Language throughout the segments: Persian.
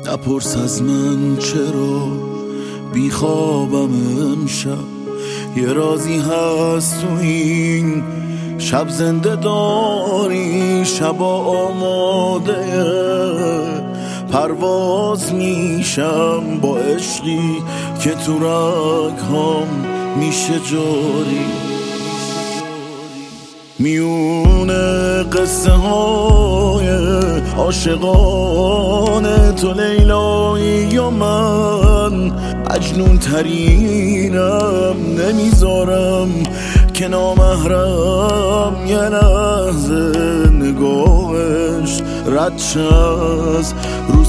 نپرس از من چرا بیخوابم امشب، یه رازی هست تو این شب زنده داری. شبا آماده پرواز میشم با عشقی که تو رگ‌هام میشه جاری. میونه قصه های عاشقانه تو لیلایی و من مجنون ترینم، نمیذارم که نامحرم یه لحظه نگاهش رد شه از رو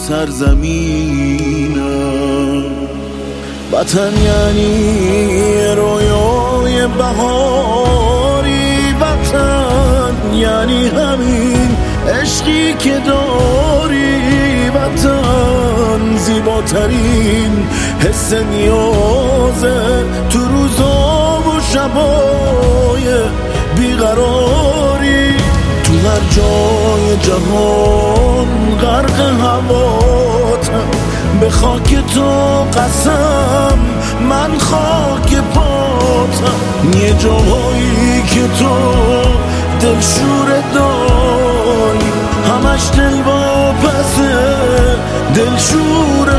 سرزمینم. وطن یعنی رویای بهاری، وطن یعنی همین عشقی که داری. وطن زیباترین حس نیازه تو روزا و شبای بیقراری. تو هر جای جهان غرق هواتم، به خاک تو قسم من خاک پاتم. یه جاهایی که تو دلشور داری، همش دل واپسه دلشور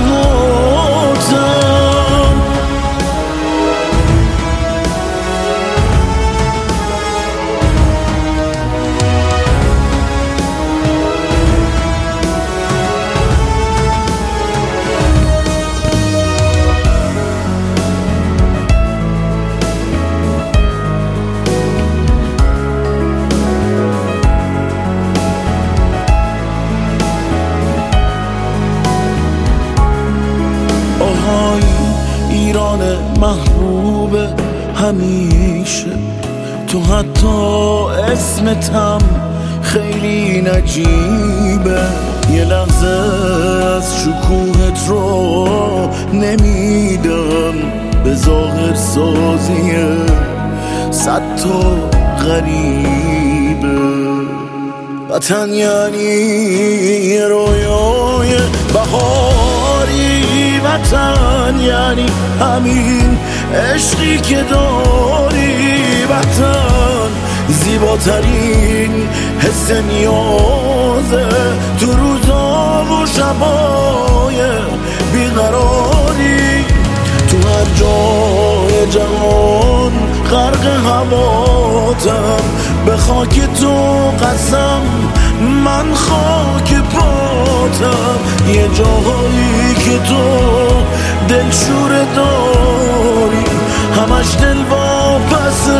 هاتم. ایران محبوب همیشه، تو حتی اسمتم خیلی نجیبه. یه لحظه از شکوهت رو نمیدم به ظاهر سازیه صد تا غریبه. وطن یعنی رویای بهاری، وطن یعنی همین عشقی که داری. وطن زیباترین حس نیازه تو روزا و شبای بیقراری. تو هر جای جهان غرق هواتم، به خاک تو قسم من خاک پاتم. یه جاهایی که تو دلشور داری، همش دل واپسه